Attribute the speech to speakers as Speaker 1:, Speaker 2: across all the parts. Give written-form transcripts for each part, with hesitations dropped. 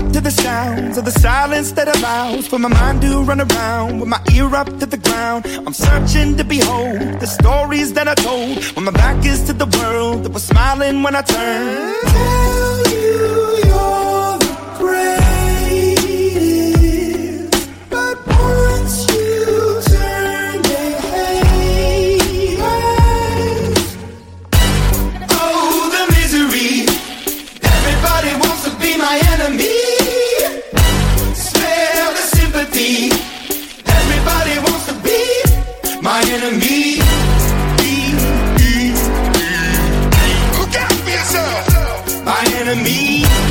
Speaker 1: up to the sounds of the silence that allows for my mind to run around with my ear up to the ground. I'm searching to behold the stories that I told when my back is to the world that was smiling when I turned. Tell you you're the greatest, but once you turn, they hate us. Oh, the misery. Everybody wants to be my enemy. Smell the sympathy. Everybody wants to be my enemy. Look out for yourself. My enemy.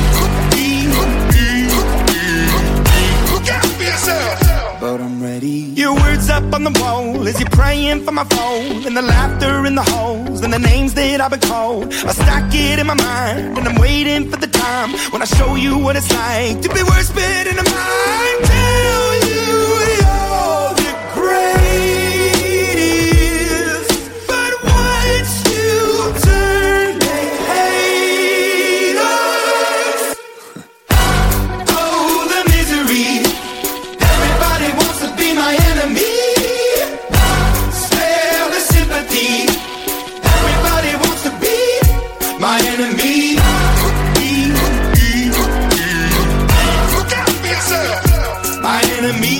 Speaker 1: Look out for yourself. But I'm ready. Your words up on the wall as you're praying for my phone, and the laughter in the holes and the names that I've been called. I stack it in my mind and I'm waiting for the time when I show you what it's like to be worse fit in a mind. Tell you you're the greatest, but once you turn, they hate us. Oh, the misery. Everybody wants to be my enemy. Spare the sympathy. Everybody wants to be my enemy. Look out for yourself. My enemy.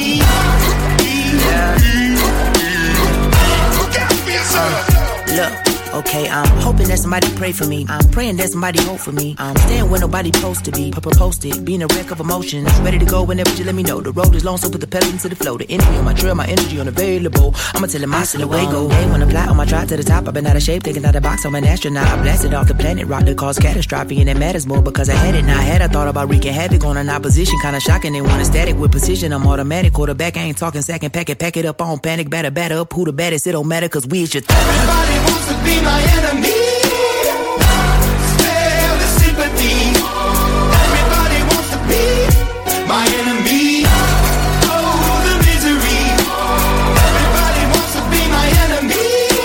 Speaker 1: Look out for yourself.
Speaker 2: Look, okay, I'm hoping that somebody pray for me. I'm praying that somebody hope for me. I'm staying where nobody supposed to be. Posted, being a wreck of emotions. Ready to go whenever you let me know. The road is long, so put the pedal into the flow. The energy on my trail, my energy unavailable. I'ma tell him I still away go. Hey, when I fly on my drive to the top, I've been out of shape, taking out the box. I'm an astronaut. I blasted off the planet, rock that caused catastrophe, and it matters more because I had it. Now I had a thought about wreaking havoc on an opposition, kinda shocking. They want a static with precision. I'm automatic, quarterback. I ain't talking second pack it up on panic, batter up. Who the baddest? It don't matter, cause we is your
Speaker 1: Everybody wants to be my enemy. Spare the sympathy. Everybody wants to be my enemy. Oh, the misery. Everybody wants to be my enemy.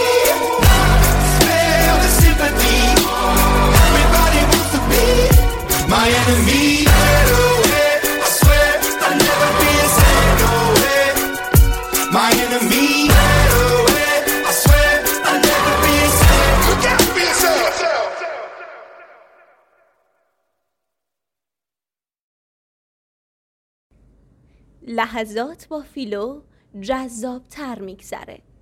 Speaker 1: Spare the sympathy. Everybody wants to be my enemy. I swear I'll never be a sad no way. My enemy. I swear I'll never be a sad. Look out for yourself.
Speaker 3: لحظات با فیلو جذاب تر میگذره.